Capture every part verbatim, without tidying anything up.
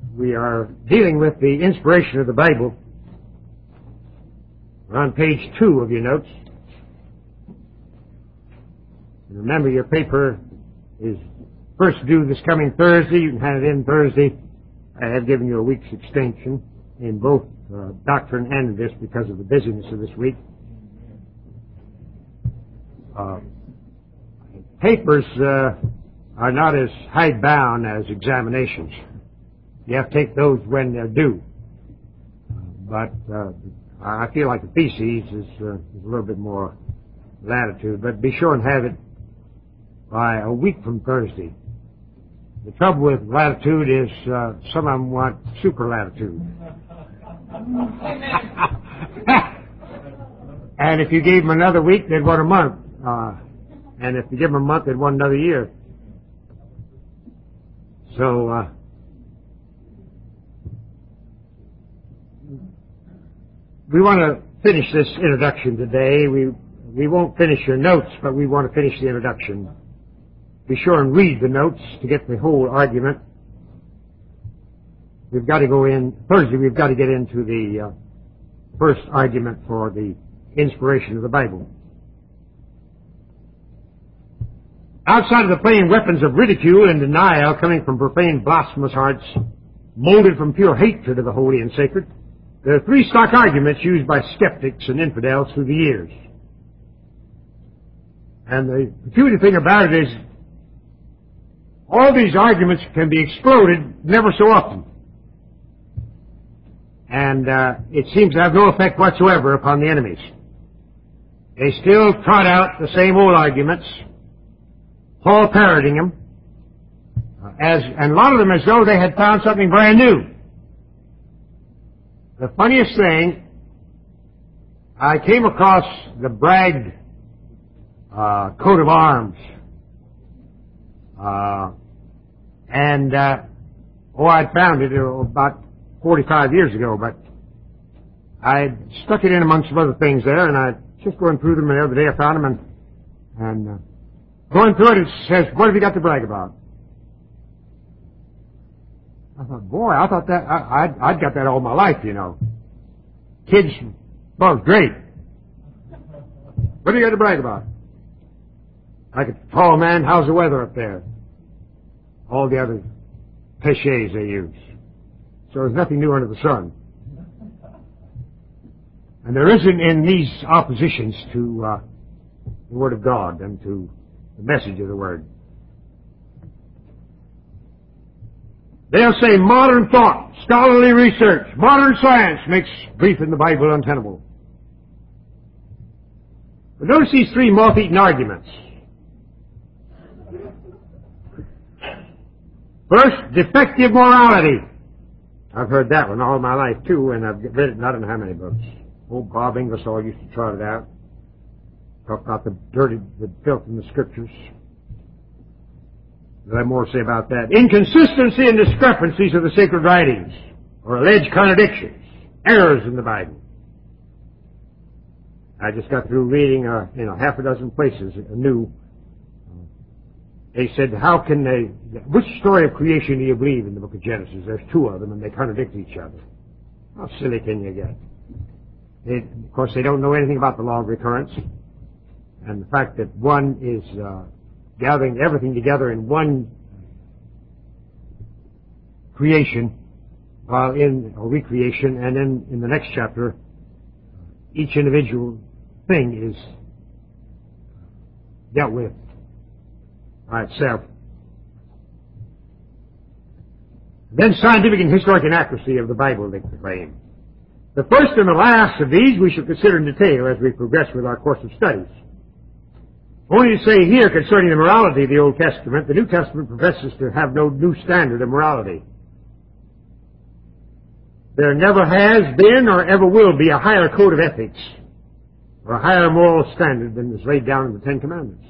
We are dealing with the inspiration of the Bible. We're on page two of your notes. And remember, your paper is first due this coming Thursday. You can have it in Thursday. I have given you a week's extension in both uh, doctrine and this because of the busyness of this week. Uh, papers uh, are not as hidebound as examinations. You have to take those when they're due. But uh, I feel like the theses is, uh, is a little bit more latitude. But be sure and have it by a week from Thursday. The trouble with latitude is uh, some of them want super latitude. And if you gave them another week, they'd want a month. Uh, and if you give them a month, they'd want another year. So, uh, we want to finish this introduction today. We we won't finish your notes, but we want to finish the introduction. Be sure and read the notes to get the whole argument. We've got to go in, Thursday we've got to get into the uh, first argument for the inspiration of the Bible. Outside of the plain weapons of ridicule and denial coming from profane, blasphemous hearts, molded from pure hatred of the holy and sacred, there are three stock arguments used by skeptics and infidels through the years. And the peculiar thing about it is, all these arguments can be exploded never so often. And uh, it seems to have no effect whatsoever upon the enemies. They still trot out the same old arguments, Paul parroting them, uh, as, and a lot of them as though they had found something brand new. The funniest thing, I came across the Bragg uh, coat of arms. Uh, and, uh, oh, I'd found it uh, about forty-five years ago, but I stuck it in amongst some other things there, and I just going through them the other day, I found them, and, and uh, going through it, it says, what have you got to brag about? I thought, boy, I thought that, I, I'd, I'd got that all my life, you know. Kids, well, great. What do you got to brag about? Like a tall man, how's the weather up there? All the other cliches they use. So there's nothing new under the sun. And there isn't in these oppositions to uh, the Word of God and to the message of the Word. They'll say modern thought, scholarly research, modern science makes belief in the Bible untenable. But notice these three moth-eaten arguments. First, defective morality. I've heard that one all my life, too, and I've read it in I don't know how many books. Old Bob Ingersoll used to trot it out. Talk about the dirty, the filth in the Scriptures. What I more say about that? Inconsistency and discrepancies of the sacred writings, or alleged contradictions, errors in the Bible. I just got through reading, uh, you know, half a dozen places anew. They said, how can they, which story of creation do you believe in the book of Genesis? There's two of them and they contradict each other. How silly can you get? They, of course, they don't know anything about the law of recurrence. And the fact that one is uh, gathering everything together in one creation, while in a recreation, and then in the next chapter, each individual thing is dealt with by itself. Then scientific and historic inaccuracy of the Bible, they claim. The first and the last of these we shall consider in detail as we progress with our course of studies. Only to say here concerning the morality of the Old Testament, the New Testament professes to have no new standard of morality. There never has been or ever will be a higher code of ethics or a higher moral standard than is laid down in the Ten Commandments.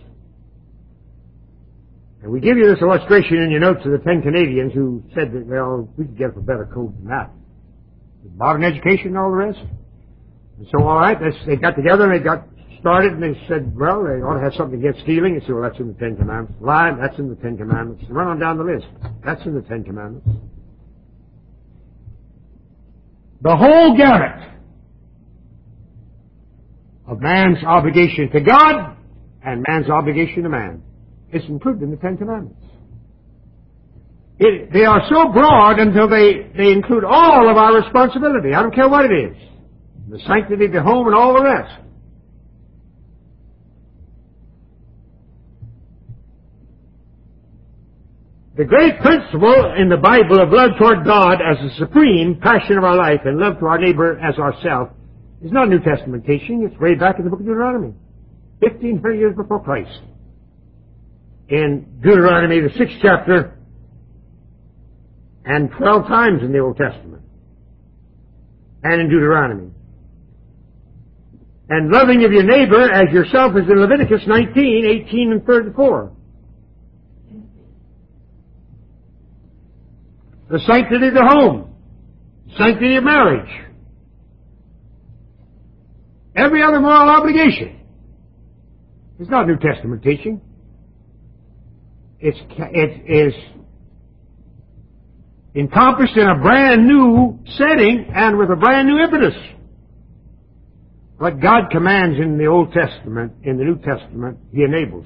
And we give you this illustration in your notes of the Ten Canadians who said that, well, we could get a better code than that. Modern education and all the rest. And so, all right, they got together and they got started and they said, well, they ought to have something against stealing. And so, well, that's in the Ten Commandments. Lying, that's in the Ten Commandments. And run on down the list. That's in the Ten Commandments. the whole gamut of man's obligation to God and man's obligation to man. It's included in the Ten Commandments. It, they are so broad until they, they include all of our responsibility. I don't care what it is. The sanctity of the home and all the rest. The great principle in the Bible of love toward God as the supreme passion of our life and love to our neighbor as ourselves is not New Testament teaching. It's way back in the book of Deuteronomy, fifteen hundred years before Christ. In Deuteronomy, the sixth chapter, and twelve times in the Old Testament, and in Deuteronomy. And loving of your neighbor as yourself is in Leviticus nineteen, eighteen, and thirty-four. The sanctity of the home, sanctity of marriage, every other moral obligation. It's not New Testament teaching. It's, it is encompassed in a brand new setting and with a brand new impetus. What God commands in the Old Testament, in the New Testament, He enables.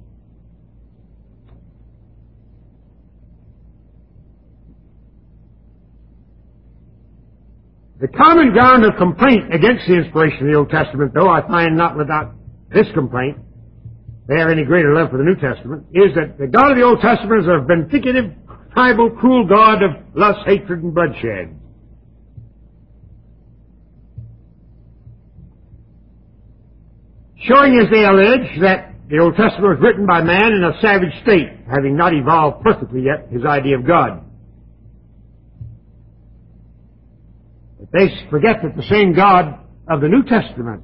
The common ground of complaint against the inspiration of the Old Testament, though I find not without this complaint, they have any greater love for the New Testament, is that the God of the Old Testament is a vindictive, tribal, cruel God of lust, hatred, and bloodshed. Showing, as they allege, that the Old Testament was written by man in a savage state, having not evolved perfectly yet his idea of God. But they forget that the same God of the New Testament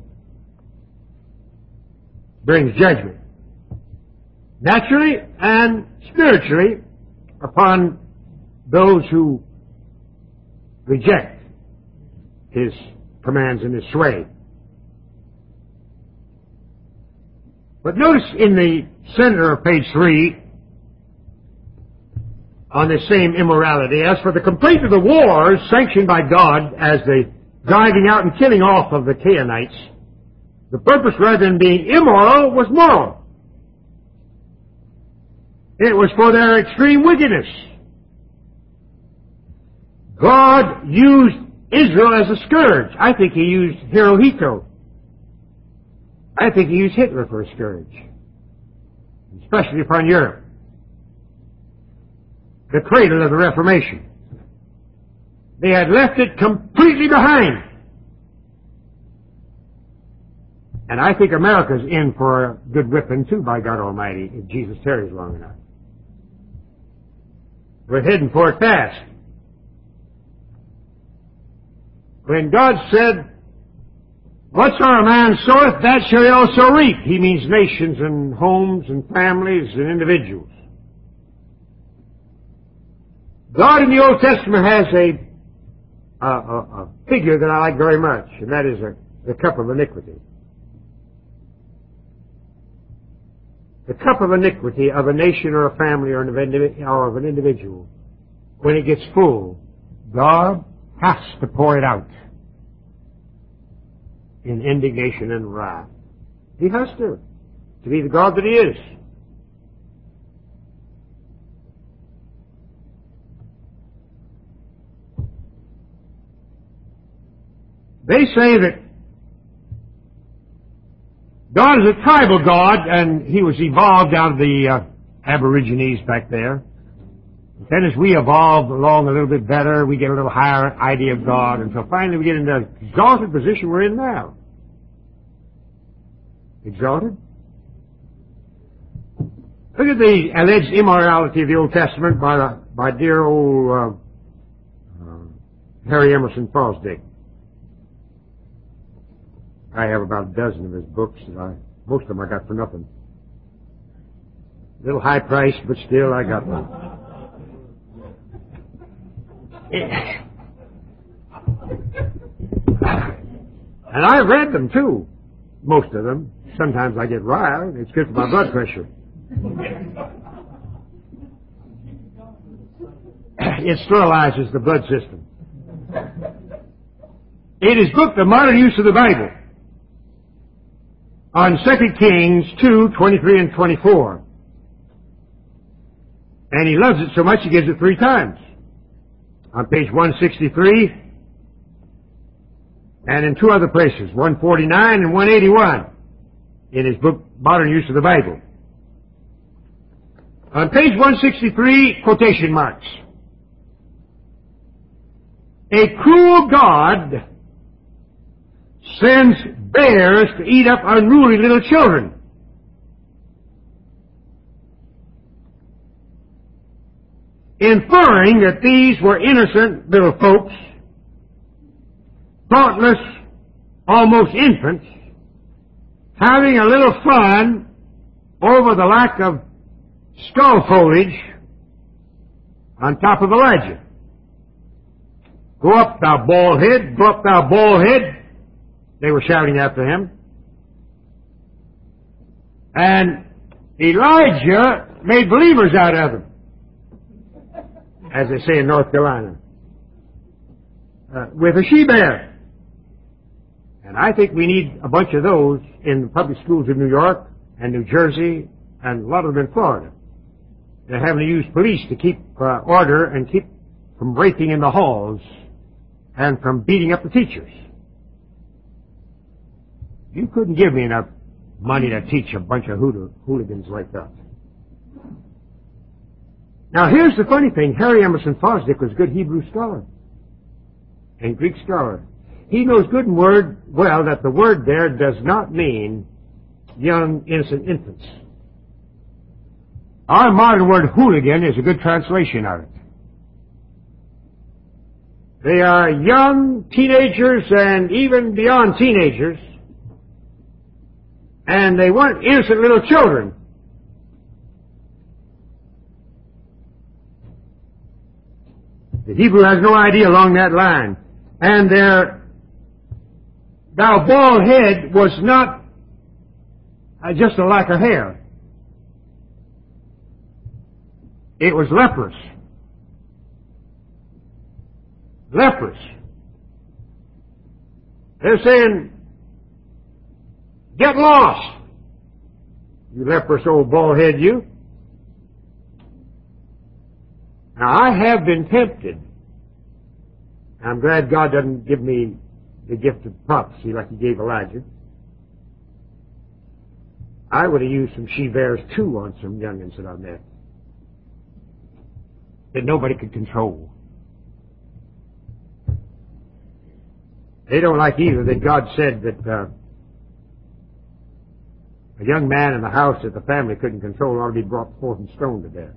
brings judgment, naturally and spiritually, upon those who reject His commands and His sway. But notice in the center of page three, on this same immorality, as for the complaint of the wars sanctioned by God as the driving out and killing off of the Canaanites, the purpose, rather than being immoral, was moral. It was for their extreme wickedness. God used Israel as a scourge. I think He used Hirohito. I think He used Hitler for a scourge, especially upon Europe, the cradle of the Reformation. They had left it completely behind. And I think America's in for a good whipping too, by God Almighty, if Jesus tarries long enough. We're heading for it fast. When God said, "Whatsoever a man soweth, that shall he also reap," He means nations and homes and families and individuals. God in the Old Testament has a, a, a, a figure that I like very much, and that is a, the cup of iniquity. The cup of iniquity of a nation or a family or, an, or of an individual, when it gets full, God has to pour it out in indignation and wrath. He has to, to be the God that He is. They say that God is a tribal God, and He was evolved out of the uh, Aborigines back there. Then as we evolve along a little bit better, we get a little higher idea of God, until finally we get in the exalted position we're in now. Exalted? Look at the alleged immorality of the Old Testament by, by dear old uh, uh, Harry Emerson Fosdick. I have about a dozen of his books, and I, most of them I got for nothing. A little high price, but still I got them. And I've read them too, most of them. Sometimes I get riled. It's good for my blood pressure. It sterilizes the blood system. in his book, The Modern Use of the Bible, on Second Kings two, twenty-three and twenty-four. And he loves it so much he gives it three times. On page one sixty-three, and in two other places, one forty-nine and one eighty-one, in his book, Modern Use of the Bible. On page one sixty-three, quotation marks. A cruel God sends bears to eat up unruly little children. Inferring that these were innocent little folks, thoughtless, almost infants, having a little fun over the lack of skull foliage on top of Elijah. Go up, thou bald head, go up, thou bald head. They were shouting after him. And Elijah made believers out of them, as they say in North Carolina, uh, with a she-bear. And I think we need a bunch of those in the public schools in New York and New Jersey and a lot of them in Florida. They're having to use police to keep uh, order and keep from breaking in the halls and from beating up the teachers. You couldn't give me enough money to teach a bunch of hood- hooligans like that. Now here's the funny thing. Harry Emerson Fosdick was a good Hebrew scholar and Greek scholar. He knows good and word well that the word there does not mean young, innocent infants. Our modern word hooligan is a good translation of it. They are young teenagers and even beyond teenagers, and they weren't innocent little children. The Hebrew has no idea along that line. And their thou bald head was not uh, just a lack of hair. It was leprous. Leprous. They're saying, get lost, you leprous old bald head, you. Now, I have been tempted. I'm glad God doesn't give me the gift of prophecy like he gave Elijah. I would have used some she-bears, too, on some youngins that I met that nobody could control. They don't like either that God said that uh, a young man in the house that the family couldn't control ought to be brought forth and stoned to death.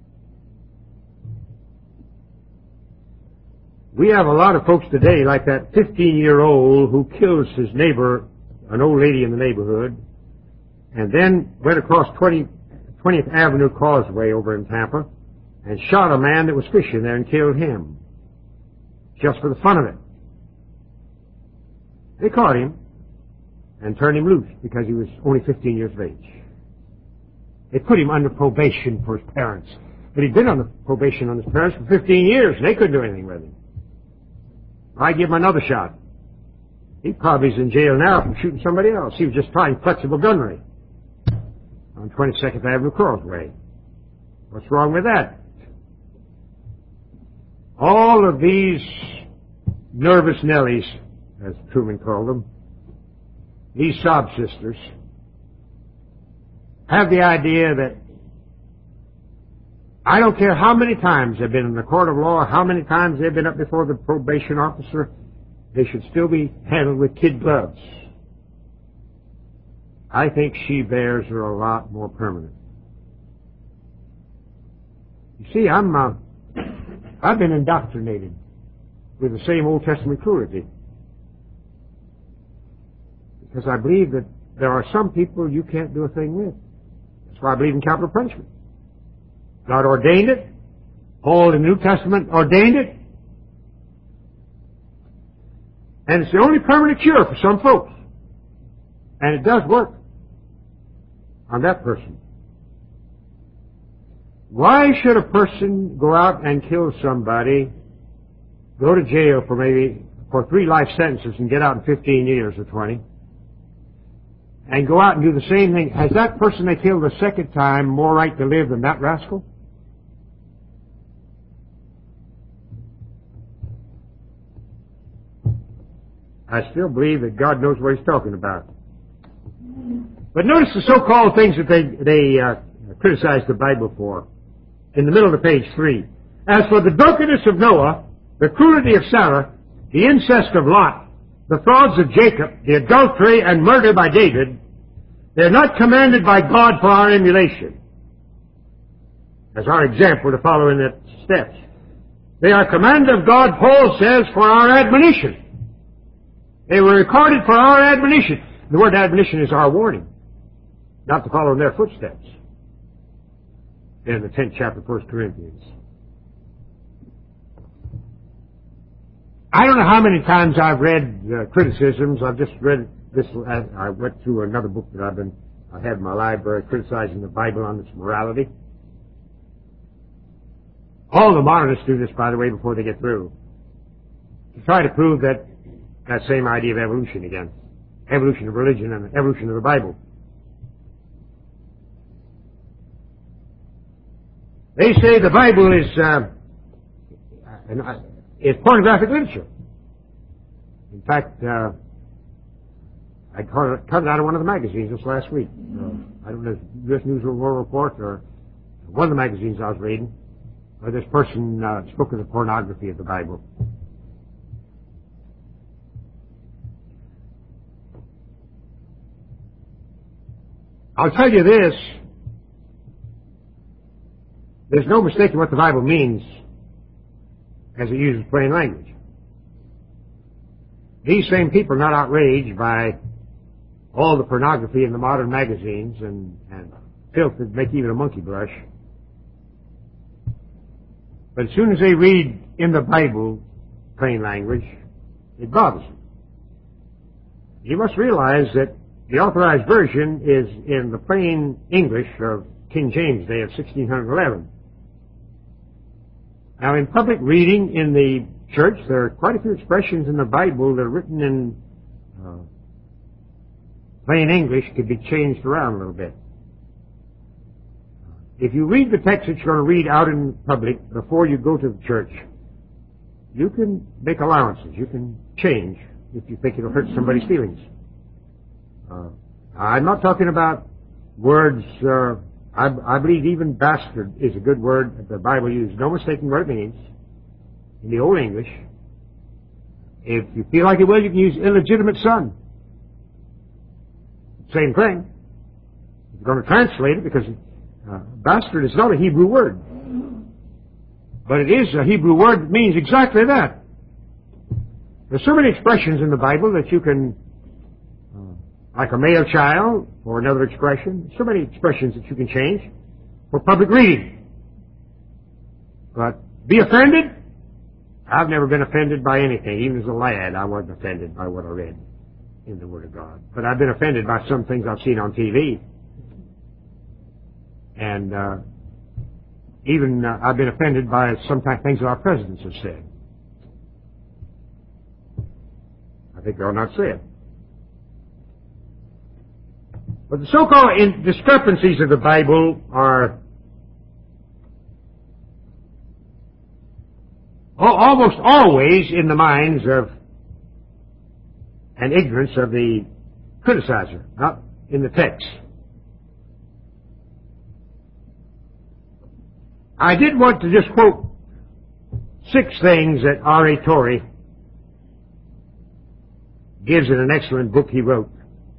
We have a lot of folks today like that fifteen-year-old who kills his neighbor, an old lady in the neighborhood, and then went across twentieth Avenue Causeway over in Tampa and shot a man that was fishing there and killed him, just for the fun of it. They caught him and turned him loose because he was only fifteen years of age. They put him under probation for his parents. But he'd been under probation on his parents for fifteen years, and they couldn't do anything with him. I give him another shot. He probably is in jail now for shooting somebody else. He was just trying flexible gunnery on twenty-second Avenue Causeway. What's wrong with that? All of these nervous Nellies, as Truman called them, these sob sisters, have the idea that I don't care how many times they've been in the court of law, how many times they've been up before the probation officer, they should still be handled with kid gloves. I think she-bears are a lot more permanent. You see, I'm, uh, I've been indoctrinated with the same Old Testament cruelty. Because I believe that there are some people you can't do a thing with. That's why I believe in capital punishment. God ordained it. Paul in the New Testament ordained it. And it's the only permanent cure for some folks. And it does work on that person. Why should a person go out and kill somebody, go to jail for maybe for three life sentences and get out in fifteen years or twenty, and go out and do the same thing, has that person they killed the second time more right to live than that rascal? I still believe that God knows what He's talking about. But notice the so-called things that they, they uh, criticize the Bible for. In the middle of page three. As for the drunkenness of Noah, the cruelty of Sarah, the incest of Lot, the frauds of Jacob, the adultery and murder by David, they are not commanded by God for our emulation, as our example to follow in their steps. They are commanded of God, Paul says, for our admonition. They were recorded for our admonition. The word admonition is our warning, not to follow in their footsteps. In the tenth chapter of First Corinthians. I don't know how many times I've read uh, criticisms. I've just read this. I went through another book that I've been, I have in my library, criticizing the Bible on its morality. All the modernists do this, by the way, before they get through, to try to prove that that same idea of evolution again. Evolution of religion and evolution of the Bible. They say the Bible is uh, is pornographic literature. In fact, uh, I cut it out of one of the magazines just last week. Uh, I don't know if U S News and World Report or one of the magazines I was reading, where this person uh, spoke of the pornography of the Bible. I'll tell you this, there's no mistaking what the Bible means as it uses plain language. These same people are not outraged by all the pornography in the modern magazines and, and filth that make even a monkey blush. But as soon as they read in the Bible plain language, it bothers them. You must realize that the Authorized Version is in the plain English of King James Day of sixteen eleven. Now, in public reading in the church, there are quite a few expressions in the Bible that are written in uh, plain English could be changed around a little bit. If you read the text that you're going to read out in public before you go to the church, you can make allowances. You can change if you think it'll hurt somebody's feelings. Uh, I'm not talking about words, uh, I, I believe even bastard is a good word that the Bible uses. No mistaking what it means in the Old English. If you feel like it will, you can use illegitimate son. Same thing. If you're going to translate it, because uh, bastard is not a Hebrew word. But it is a Hebrew word that means exactly that. There's so many expressions in the Bible that you can, uh, like a male child, or another expression, so many expressions that you can change for public reading. But be offended? I've never been offended by anything. Even as a lad, I wasn't offended by what I read in the Word of God. But I've been offended by some things I've seen on T V. And uh, even uh, I've been offended by some things that our presidents have said. I think they'll not say it. But the so-called discrepancies of the Bible are almost always in the minds of and ignorance of the criticizer, not in the text. I did want to just quote six things that R A Torrey gives in an excellent book he wrote.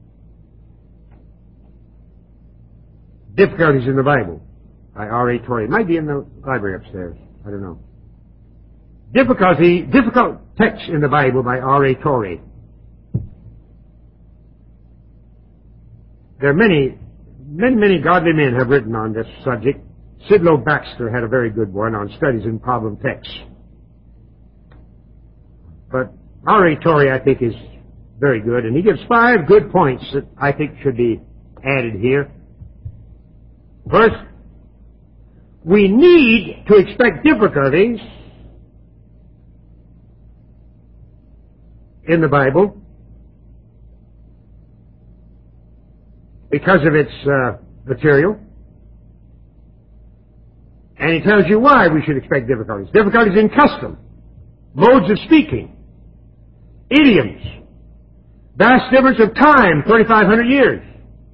Difficulties in the Bible by R A Torrey. It might be in the library upstairs. I don't know. Difficulty, difficult texts in the Bible by R A Torrey. There are many, many, many godly men have written on this subject. Sidlow Baxter had a very good one on studies in problem texts. But R A Torrey, I think, is very good, and he gives five good points that I think should be added here. First, we need to expect difficulties in the Bible because of its uh, material. And he tells you why we should expect difficulties. Difficulties in custom, modes of speaking, idioms, vast difference of time, twenty-five hundred years.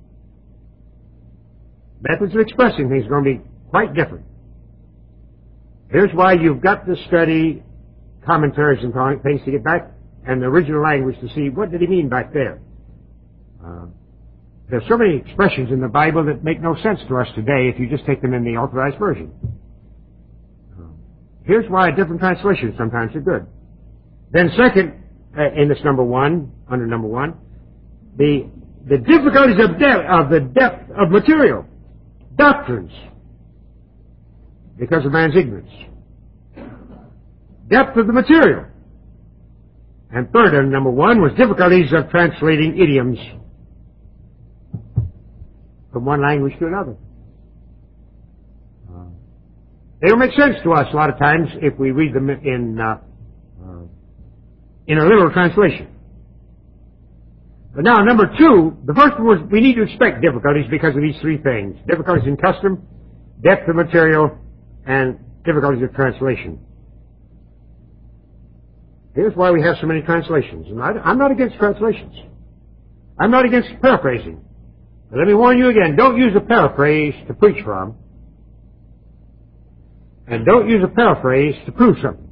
Methods of expressing things are going to be quite different. Here's why you've got to study commentaries and things to get back and the original language to see what did he mean back there. Uh, there's so many expressions in the Bible that make no sense to us today if you just take them in the authorized version. Uh, here's why different translations sometimes are good. Then second, uh, in this number one, under number one, the the difficulties of depth of the depth of material, doctrines, because of man's ignorance. Depth of the material. And third, and number one, was difficulties of translating idioms from one language to another. Uh, they don't make sense to us a lot of times if we read them in uh, uh, in a literal translation. But now, number two, the first one was we need to expect difficulties because of these three things. Difficulties in custom, depth of material, and difficulties of translation. Here's why we have so many translations. And I, I'm not against translations. I'm not against paraphrasing. But let me warn you again, don't use a paraphrase to preach from. And don't use a paraphrase to prove something.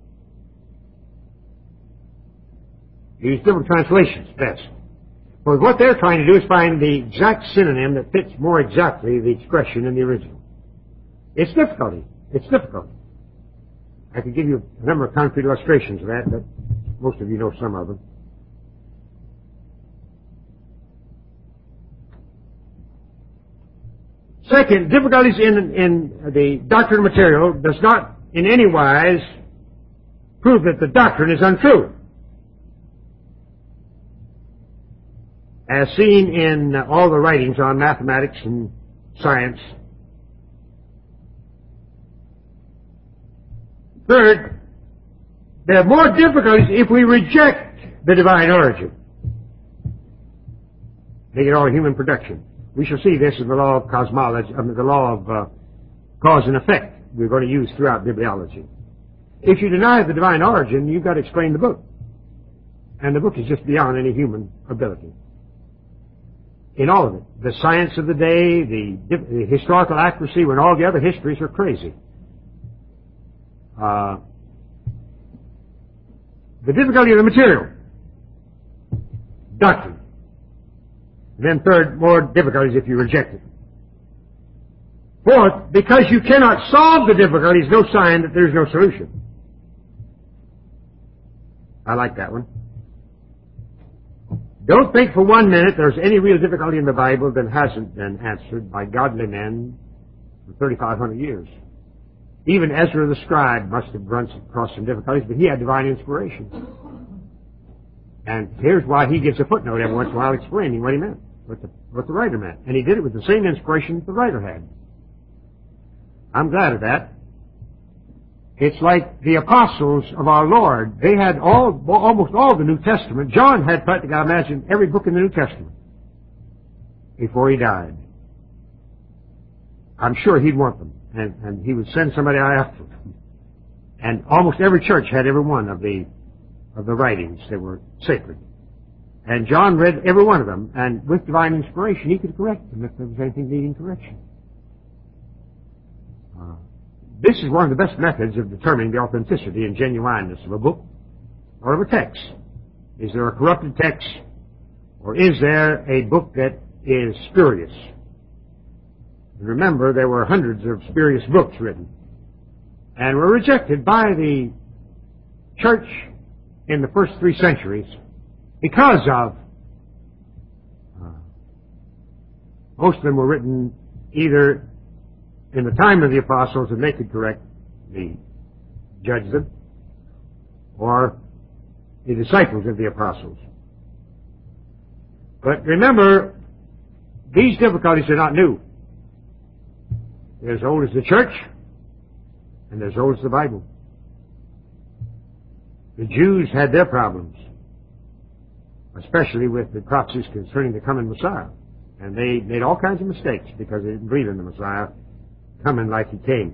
Use different translations best. For what they're trying to do is find the exact synonym that fits more exactly the expression in the original. It's difficulty. It's difficult. I could give you a number of concrete illustrations of that, but most of you know some of them. Second, difficulties in, in the doctrinal material does not in any wise prove that the doctrine is untrue. As seen in all the writings on mathematics and science. Third, there are more difficulties if we reject the divine origin. Make it all a human production. We shall see this in the law of cosmology, I mean, the law of uh, cause and effect we're going to use throughout bibliology. If you deny the divine origin, you've got to explain the book. And the book is just beyond any human ability. In all of it. The science of the day, the, the historical accuracy, when all the other histories are crazy. Uh, the difficulty of the material. Doctrine. And then third, more difficulties if you reject it. Fourth, because you cannot solve the difficulties, no sign that there's no solution. I like that one. Don't think for one minute there's any real difficulty in the Bible that hasn't been answered by godly men for thirty-five hundred years. Even Ezra the scribe must have run across some difficulties, but he had divine inspiration. And here's why he gives a footnote every once in a while explaining what he meant, what the, what the writer meant. And he did it with the same inspiration the writer had. I'm glad of that. It's like the apostles of our Lord. They had all, almost all the New Testament. John had practically, I imagine, every book in the New Testament before he died. I'm sure he'd want them. And, and he would send somebody after them. And almost every church had every one of the of the writings that were sacred. And John read every one of them, and with divine inspiration, he could correct them if there was anything needing correction. Uh, this is one of the best methods of determining the authenticity and genuineness of a book or of a text. Is there a corrupted text, or is there a book that is spurious? And remember, there were hundreds of spurious books written, and were rejected by the church in the first three centuries because of uh, most of them were written either in the time of the apostles and they could correct the judge them, or the disciples of the apostles. But remember, these difficulties are not new. They're as old as the church, and they're as old as the Bible. The Jews had their problems. especially with the prophecies concerning the coming Messiah. And they made all kinds of mistakes because they didn't believe in the Messiah coming like he came.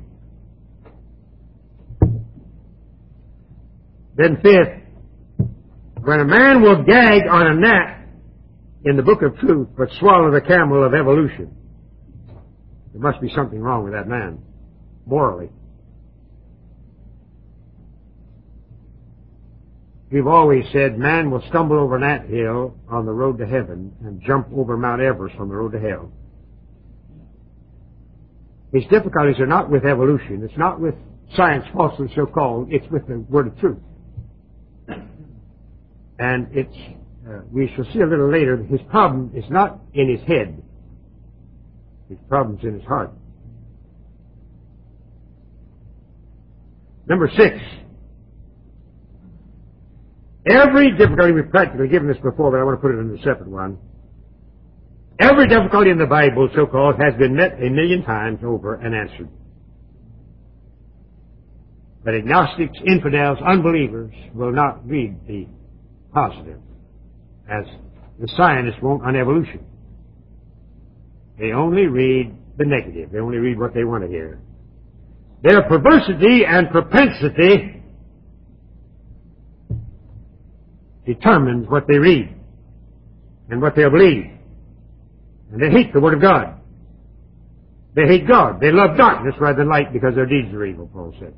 Then fifth, when a man will gag on a gnat in the book of truth but swallow the camel of evolution, there must be something wrong with that man, morally. We've always said man will stumble over an anthill on the road to heaven and jump over Mount Everest on the road to hell. His difficulties are not with evolution. It's not with science falsely so called. It's with the word of truth. And it's, uh, we shall see a little later, his problem is not in his head. His problem's in his heart. Number six. Every difficulty, we've practically given this before, but I want to put it in a separate one. Every difficulty in the Bible, so-called, has been met a million times over and answered. But agnostics, infidels, unbelievers will not read the positive, as the scientists won't on evolution. They only read the negative. They only read what they want to hear. Their perversity and propensity determines what they read and what they'll believe. And they hate the Word of God. They hate God. They love darkness rather than light because their deeds are evil, Paul said.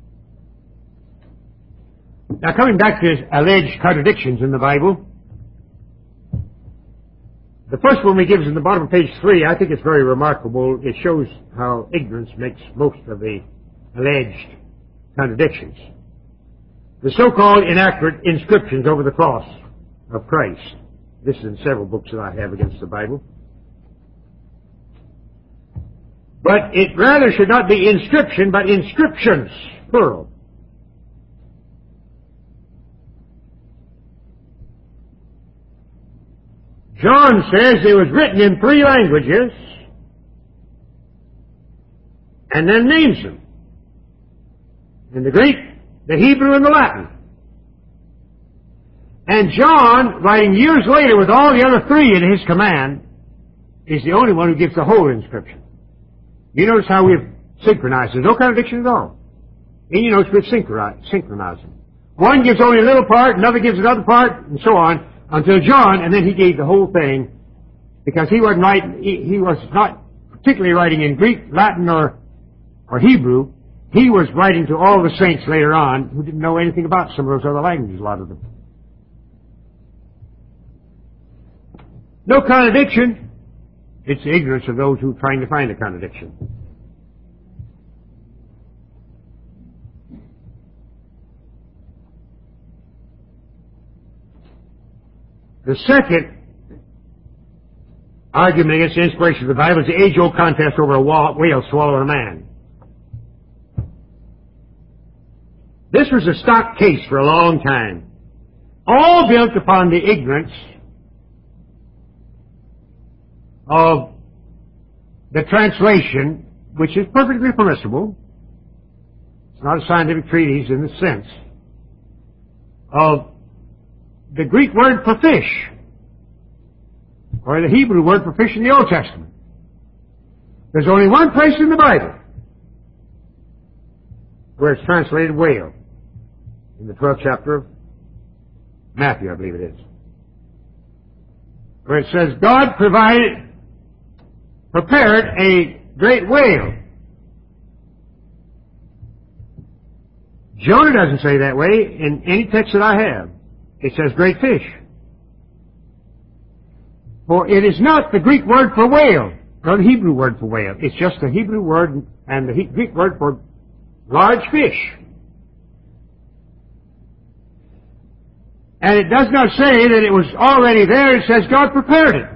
Now, coming back to his alleged contradictions in the Bible, the first one we give is in the bottom of page three. I think it's very remarkable. It shows how ignorance makes most of the alleged contradictions. The so-called inaccurate inscriptions over the cross of Christ. This is in several books that I have against the Bible. But it rather should not be inscription, but inscriptions, plural. John says it was written in three languages and then names them. In the Greek, the Hebrew, and the Latin. And John, writing years later with all the other three in his command, is the only one who gives the whole inscription. You notice how we've synchronized. There's no contradiction at all. And you notice we've synchronized them. One gives only a little part, another gives another part, and so on, until John, and then he gave the whole thing, because he wasn't writing, he, he was not particularly writing in Greek, Latin, or, or Hebrew. He was writing to all the saints later on who didn't know anything about some of those other languages, a lot of them. No contradiction. It's the ignorance of those who are trying to find a contradiction. The second argument against the inspiration of the Bible is the age-old contest over a whale swallowing a man. This was a stock case for a long time, all built upon the ignorance of the translation, which is perfectly permissible. It's not a scientific treatise in the sense of the Greek word for fish, or the Hebrew word for fish in the Old Testament. There's only one place in the Bible where it's translated whale, in the twelfth chapter of Matthew, I believe it is, where it says, God provided, prepared a great whale. Jonah doesn't say that way in any text that I have. It says great fish. For it is not the Greek word for whale, or the Hebrew word for whale. It's just the Hebrew word and the Greek word for large fish. And it does not say that it was already there. It says God prepared it.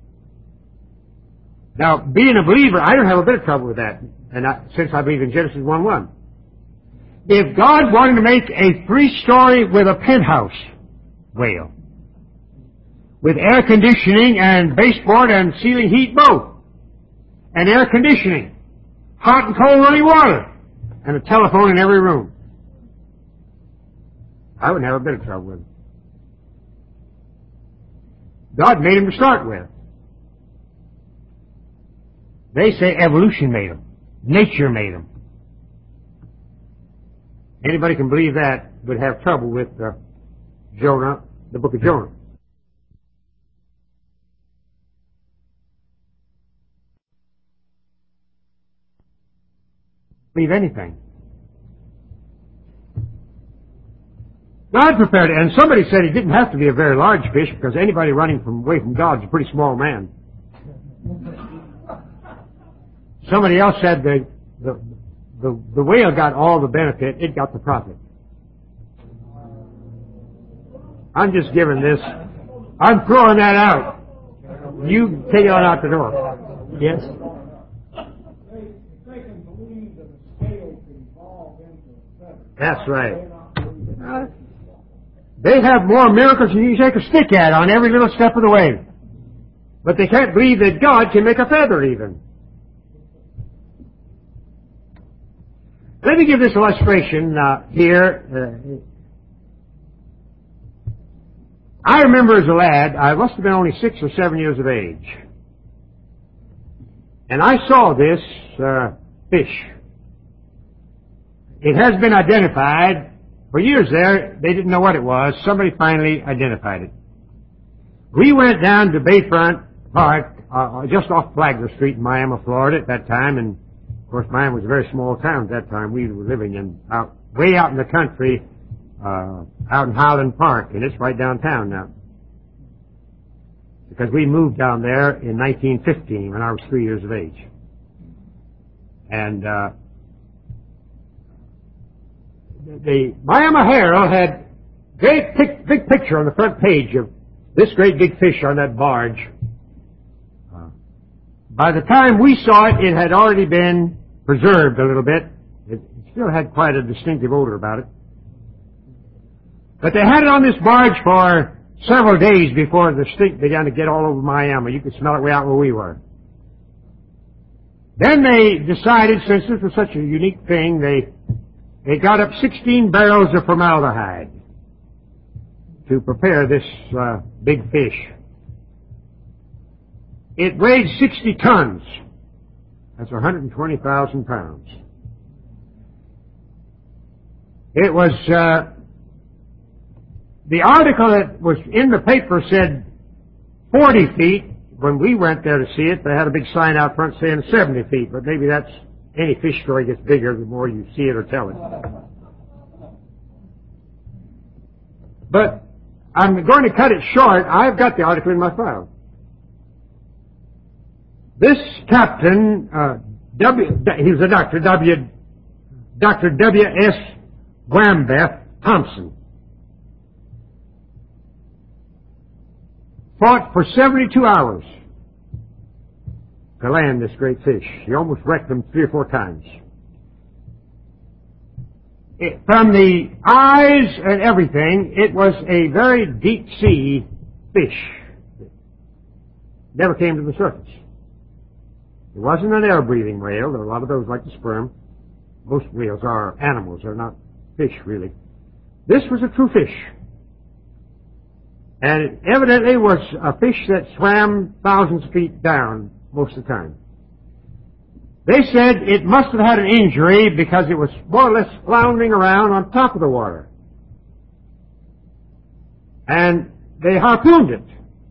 Now, being a believer, I don't have a bit of trouble with that, and I, since I believe in Genesis one one. If God wanted to make a three-story with a penthouse whale, with air conditioning and baseboard and ceiling heat both, and air conditioning, hot and cold running water, and a telephone in every room, I wouldn't have a bit of trouble with it. God made them to start with. They say evolution made them. Nature made them. Anybody can believe that would have trouble with uh, Jonah, the book of Jonah. Believe anything. God prepared it, and somebody said he didn't have to be a very large fish because anybody running from away from God is a pretty small man. Somebody else said the, the the the whale got all the benefit; it got the profit. I'm just giving this. I'm throwing that out. You take it on out the door. Yes. That's right. Uh, they have more miracles than you can shake a stick at on every little step of the way. But they can't believe that God can make a feather even. Let me give this illustration uh, here. Uh, I remember as a lad, I must have been only six or seven years of age. And I saw this uh, fish. It has been identified. For years there, they didn't know what it was. Somebody finally identified it. We went down to Bayfront Park, uh, just off Flagler Street in Miami, Florida at that time. And, of course, Miami was a very small town at that time. We were living in, out, way out in the country, uh, out in Highland Park. And it's right downtown now. Because we moved down there in nineteen fifteen when I was three years of age. And, uh, the Miami Herald had great big, big picture on the front page of this great big fish on that barge. Uh, by the time we saw it, it had already been preserved a little bit. It, it still had quite a distinctive odor about it. But they had it on this barge for several days before the stink began to get all over Miami. You could smell it way out where we were. Then they decided, since this was such a unique thing, they They got up sixteen barrels of formaldehyde to prepare this uh, big fish. It weighed sixty tons. That's one hundred twenty thousand pounds. It was, uh, the article that was in the paper said forty feet. When we went there to see it, they had a big sign out front saying seventy feet, but maybe that's, any fish story gets bigger the more you see it or tell it. But I'm going to cut it short. I've got the article in my file. This captain, uh, W, he was a doctor, W, Doctor W S Wambeth Thompson, fought for seventy-two hours to land this great fish. He almost wrecked them three or four times. It, from the eyes and everything, it was a very deep sea fish. Never came to the surface. It wasn't an air-breathing whale. There are a lot of those like the sperm. Most whales are animals. They're not fish, really. This was a true fish. And it evidently was a fish that swam thousands of feet down most of the time. They said it must have had an injury because it was more or less floundering around on top of the water. And they harpooned it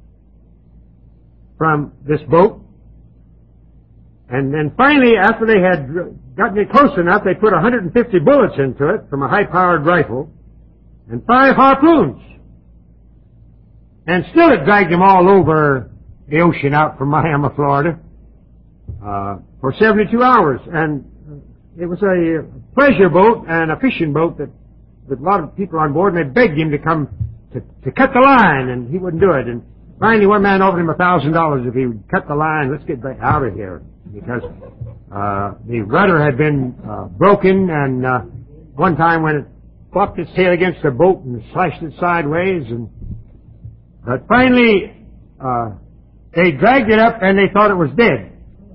from this boat. And then finally, after they had gotten it close enough, they put one hundred fifty bullets into it from a high-powered rifle and five harpoons. And still it dragged them all over the ocean out from Miami, Florida, uh, for seventy-two hours. And it was a pleasure boat and a fishing boat that with a lot of people on board, and they begged him to come to, to cut the line, and he wouldn't do it. And finally one man offered him a thousand dollars if he would cut the line. Let's get back out of here, because uh, the rudder had been uh, broken, and uh, one time when it flopped its tail against the boat and slashed it sideways, and but finally uh, they dragged it up and they thought it was dead.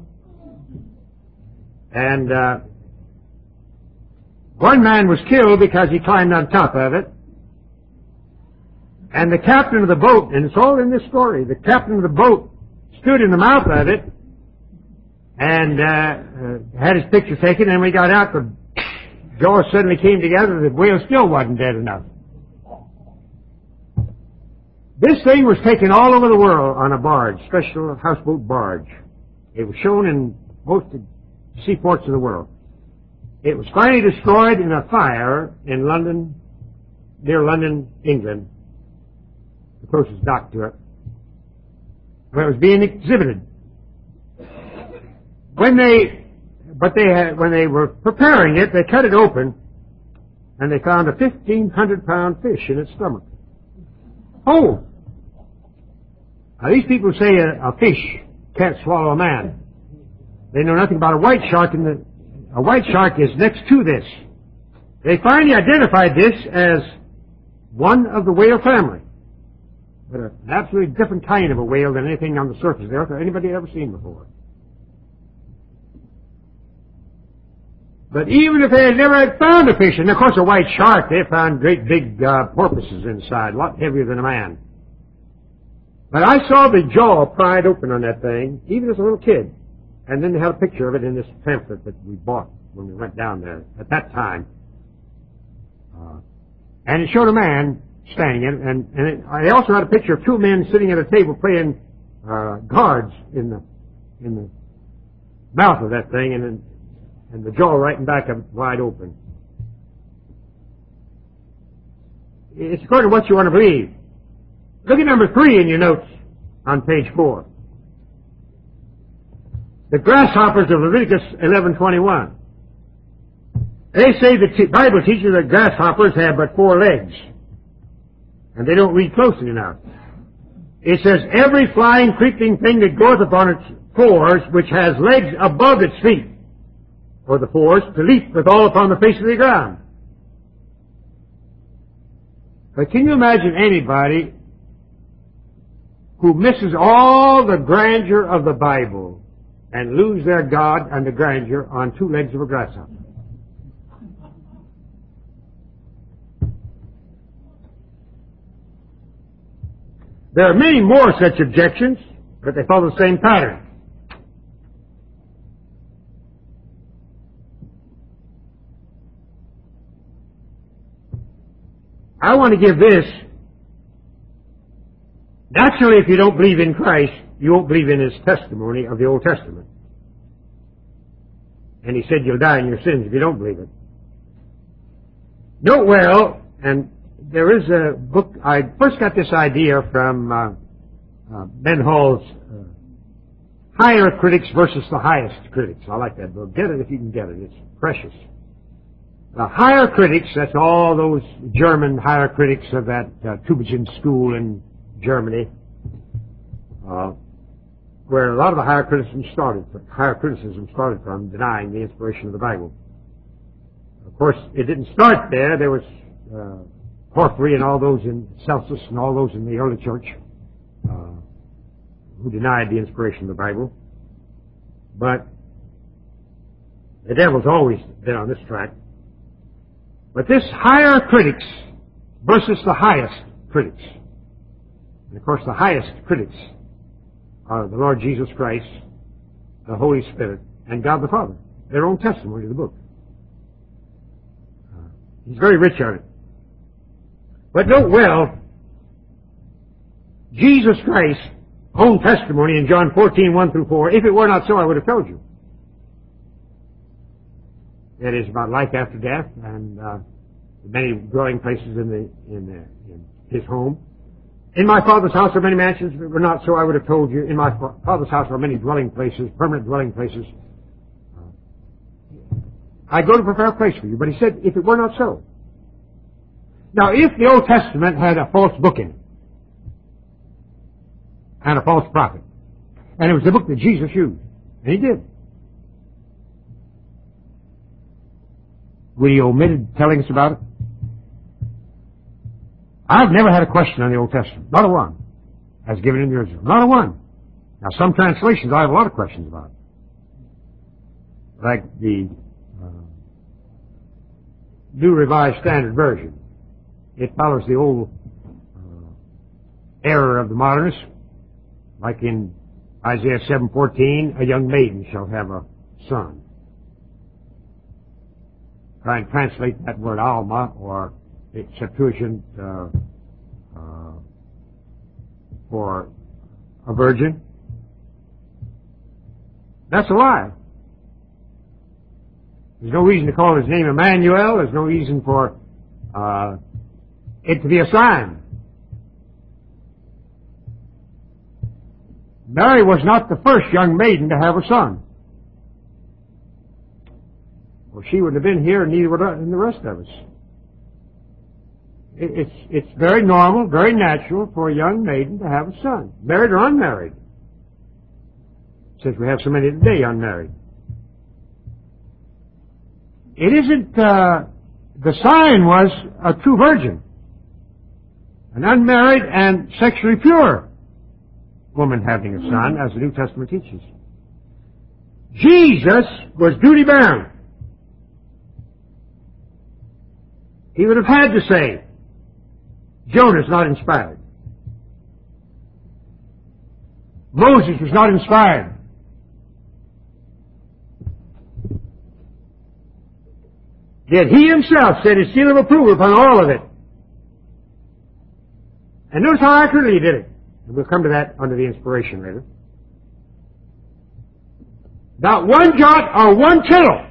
And uh, one man was killed because he climbed on top of it. And the captain of the boat, and it's all in this story, the captain of the boat stood in the mouth of it and uh, uh, had his picture taken, and we got out, the jaws suddenly came together, the whale still wasn't dead enough. This thing was taken all over the world on a barge, special houseboat barge. It was shown in most of the seaports of the world. It was finally destroyed in a fire in London, near London, England, the closest dock to it, where it was being exhibited. When they, but they had, when they were preparing it, they cut it open, and they found a fifteen hundred pound fish in its stomach. Oh! Now these people say a, a fish can't swallow a man. They know nothing about a white shark, and the, a white shark is next to this. They finally identified this as one of the whale family, but an absolutely different kind of a whale than anything on the surface of the earth or anybody had ever seen before. But even if they had never had found a fish, and of course a white shark, they found great big uh, porpoises inside, a lot heavier than a man. But I saw the jaw pried open on that thing, even as a little kid. And then they had a picture of it in this pamphlet that we bought when we went down there at that time. Uh, and it showed a man standing in, and, and it, I also had a picture of two men sitting at a table playing uh, cards in the in the mouth of that thing, and then, and the jaw right in back of it wide open. It's according to what you want to believe. Look at number three in your notes on page four. The grasshoppers of Leviticus eleven twenty-one. They say the t- Bible teaches that grasshoppers have but four legs, and they don't read closely enough. It says, every flying, creeping thing that goeth upon its fours, which has legs above its feet, or the fours, to leap withal upon the face of the ground. But can you imagine anybody who misses all the grandeur of the Bible and lose their God and the grandeur on two legs of a grasshopper? There are many more such objections, but they follow the same pattern. I want to give this. Naturally, if you don't believe in Christ, you won't believe in His testimony of the Old Testament. And He said you'll die in your sins if you don't believe it. Note well, and there is a book, I first got this idea from uh, uh, Ben Hall's uh, Higher Critics versus the Highest Critics. I like that book. Get it if you can get it. It's precious. The higher critics, that's all those German higher critics of that uh, Tübingen school in Germany, uh, where a lot of the higher criticism started, higher criticism started from denying the inspiration of the Bible. Of course, it didn't start there. There was uh, Porphyry and all those in Celsus and all those in the early church uh, who denied the inspiration of the Bible. But the devil's always been on this track. But this higher critics versus the highest critics. And of course the highest critics are the Lord Jesus Christ, the Holy Spirit, and God the Father. Their own testimony to the book. Uh, he's very rich on it. But note well, Jesus Christ's own testimony in John fourteen, one through four, if it were not so, I would have told you. That is about life after death, and uh, many dwelling places in the in, the, in His home. In my Father's house are many mansions. If it were not so, I would have told you. In my Father's house are many dwelling places, permanent dwelling places. Uh, I go to prepare a place for you. But He said, if it were not so. Now, if the Old Testament had a false book in it, and a false prophet, and it was the book that Jesus used, and He did, would He omitted telling us about it? I've never had a question on the Old Testament. Not a one. As given in the original. Not a one. Now, some translations I have a lot of questions about. Like the uh, New Revised Standard Version. It follows the old uh, error of the modernists, like in Isaiah seven fourteen, a young maiden shall have a son. Try and translate that word alma, or the Septuagint uh, uh, for a virgin. That's a lie. There's no reason to call his name Emmanuel. There's no reason for uh, it to be a sign. Mary was not the first young maiden to have a son. Well, she wouldn't have been here, and neither would the rest of us. It, it's, it's very normal, very natural for a young maiden to have a son, married or unmarried. Since we have so many today unmarried. It isn't, uh, the sign was a true virgin. An unmarried and sexually pure woman having a son, as the New Testament teaches. Jesus was duty bound. He would have had to say, Jonah's not inspired. Moses was not inspired. Yet he himself set his seal of approval upon all of it. And notice how accurately he did it. And we'll come to that under the inspiration later. Not one jot or one tittle.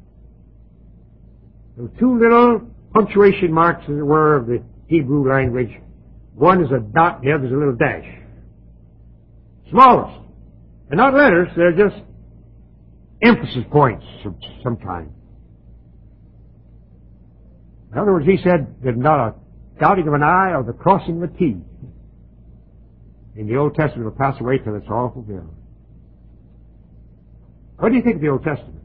Those two little punctuation marks, as it were, of the Hebrew language. One is a dot, the other is a little dash. Smallest. They're not letters, they're just emphasis points of some kind. In other words, he said, there's not a dotting of an I or the crossing of a T in the Old Testament will pass away till it's all fulfilled. What do you think of the Old Testament?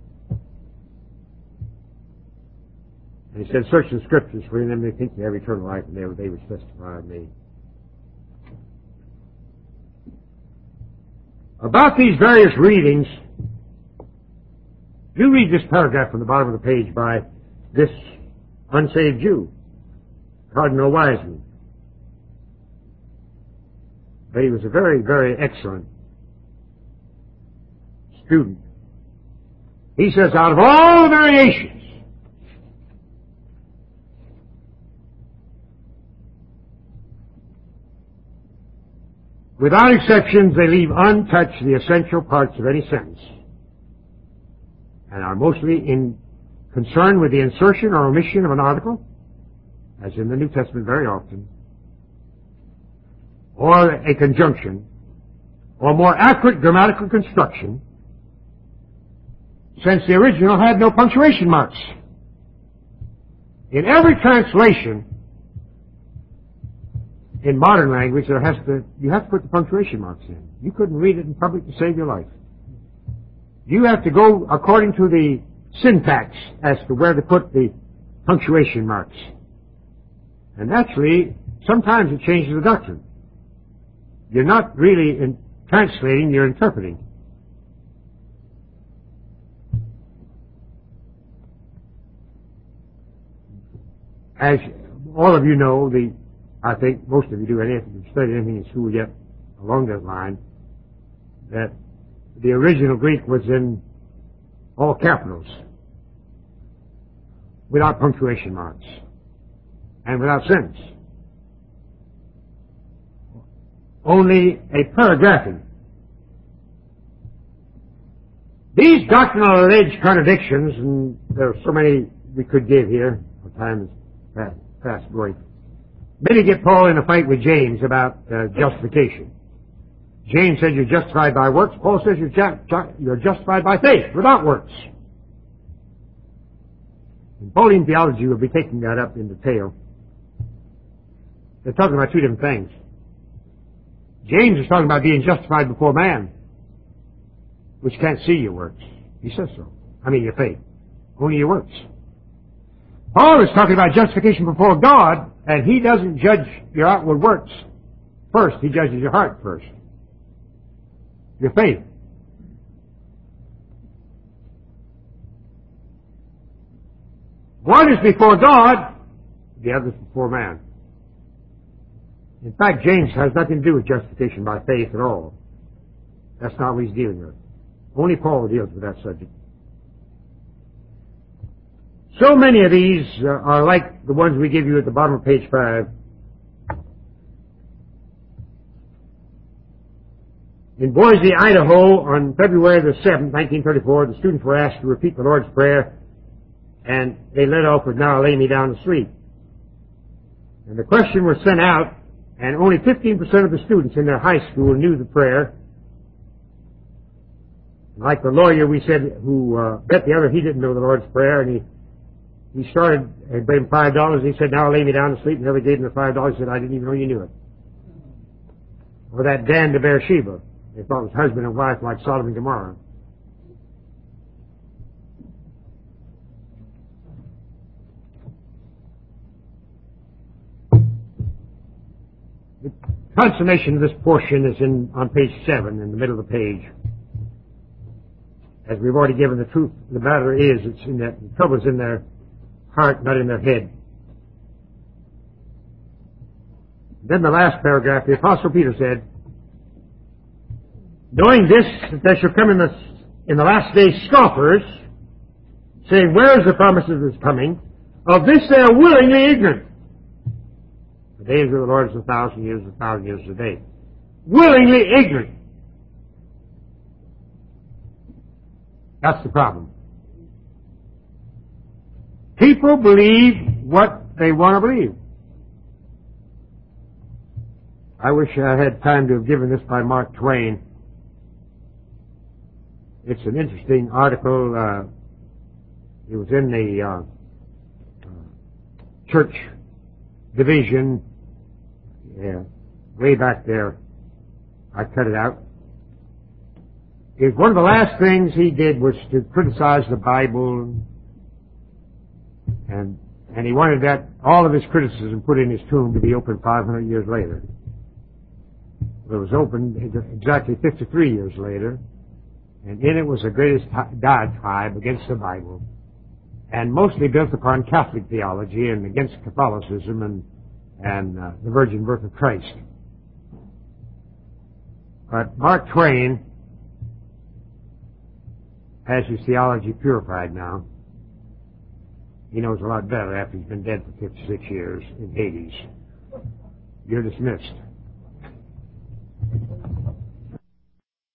And he said, search the Scriptures, for in them they think they have eternal life, and they, they which testify of me. About these various readings, you read this paragraph from the bottom of the page by this unsaved Jew, Cardinal Wiseman. But he was a very, very excellent student. He says, out of all the variations, without exceptions, they leave untouched the essential parts of any sentence and are mostly in concern with the insertion or omission of an article, as in the New Testament very often, or a conjunction, or more accurate grammatical construction, since the original had no punctuation marks. In every translation in modern language, there has to you have to put the punctuation marks in. You couldn't read it in public to save your life. You have to go according to the syntax as to where to put the punctuation marks. And naturally, sometimes it changes the doctrine. You're not really in translating, you're interpreting. As all of you know, the I think most of you do, any if you've studied anything in school yet along that line, that the original Greek was in all capitals, without punctuation marks, and without sentence. Only a paragraphing. These doctrinal alleged contradictions, and there are so many we could give here, our time is fast, fast going. Many get Paul in a fight with James about uh, justification. James said you're justified by works. Paul says you're, ju- ju- you're justified by faith, without works. In Pauline theology, we'll be taking that up in detail. They're talking about two different things. James is talking about being justified before man, which can't see your works. He says so. I mean your faith. Only your works. Paul is talking about justification before God, and he doesn't judge your outward works first. He judges your heart first. Your faith. One is before God, the other is before man. In fact, James has nothing to do with justification by faith at all. That's not what he's dealing with. Only Paul deals with that subject. So many of these uh, are like the ones we give you at the bottom of page five. In Boise, Idaho, on February the seventh, nineteen thirty-four, the students were asked to repeat the Lord's Prayer, and they led off with, "Now lay me down to sleep." And the question was sent out, and only fifteen percent of the students in their high school knew the prayer. Like the lawyer we said who uh, bet the other, he didn't know the Lord's Prayer, and he he started and gave him five dollars. He said, "Now lay me down to sleep." And the other gave him the five dollars. He said, "I didn't even know you knew it." Or that Dan to Beersheba. They thought it was husband and wife like Sodom and Gomorrah. The consummation of this portion is in on page seven, in the middle of the page. As we've already given the truth, the matter is, it's in that the trouble's in their heart, not in their head. Then the last paragraph, the Apostle Peter said, "Knowing this, that there shall come in the, in the last days scoffers, saying, Where is the promise of his coming? Of this they are willingly ignorant." The days of the Lord is a thousand years, a thousand years a day. Willingly ignorant. That's the problem. People believe what they want to believe. I wish I had time to have given this by Mark Twain. It's an interesting article. Uh, it was in the uh, uh, church division. Yeah, way back there. I cut it out. It was one of the last things he did was to criticize the Bible, and and he wanted that all of his criticism put in his tomb to be opened five hundred years later. It was opened exactly fifty-three years later, and in it was the greatest diatribe against the Bible, and mostly built upon Catholic theology and against Catholicism and and uh, the virgin birth of Christ. But Mark Twain has his theology purified now. He knows a lot better after he's been dead for fifty-six years in Hades. You're dismissed.